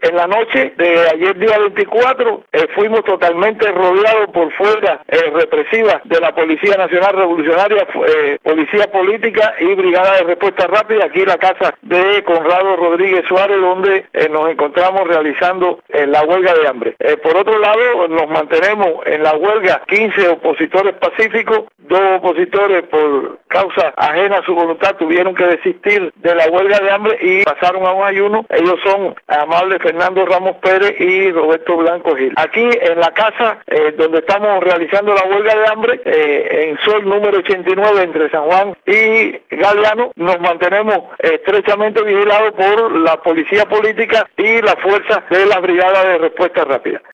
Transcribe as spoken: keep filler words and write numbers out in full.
en la noche de ayer día veinticuatro eh, fuimos totalmente rodeados por fuerzas eh, represivas de la Policía Nacional Revolucionaria, eh, Policía Política y Brigada de Respuesta Rápida, aquí en la casa de Conrado Rodríguez Suárez, donde eh, nos encontramos realizando eh, la huelga de hambre. Eh, por otro lado, nos mantenemos en la huelga quince opositores pacíficos, dos opositores por causa ajena a su voluntad tuvieron que desistir de la huelga de hambre y pasaron a un ayuno. Ellos son Amable Fernando Ramos Pérez y Roberto Blanco Gil. Aquí en la casa eh, donde estamos realizando la huelga de hambre, eh, en Sol número ochenta y nueve entre San Juan y Galeano, nos mantenemos estrechamente vigilados por la Policía Política y la fuerza de la Brigada de Respuesta Rápida.